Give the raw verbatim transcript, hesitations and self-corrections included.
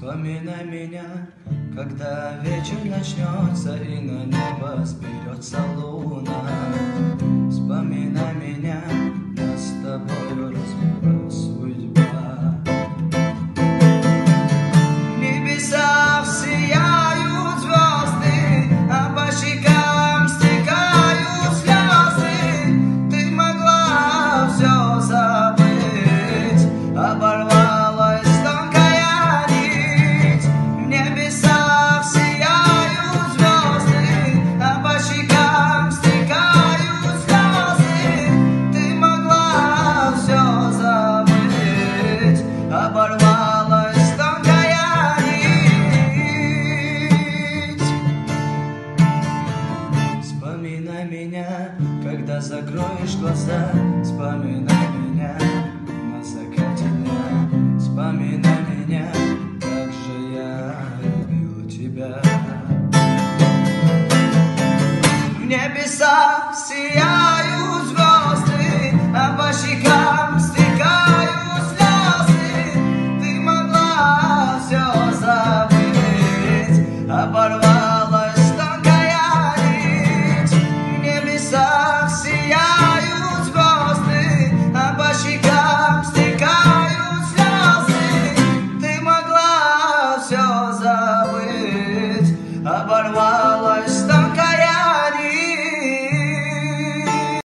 Вспоминай меня, когда вечер начнется и на небо сберется луна. Вспоминай меня, нас с тобою разбила судьба. В небесах сияют звезды, а по щекам стекают слезы. Ты могла все забыть, оборвалась тонкая нить. В небесах сияют звезды, а по щекам стекают слезы. Ты могла все забыть, оборвалась тонкая нить. Вспоминай меня, когда закроешь глаза. Вспоминай меня на закате дня. Вспоминай меня, как же я любил тебя. В небесах сияют звезды, а по щекам стекают слезы. Ты могла все забыть, оборвать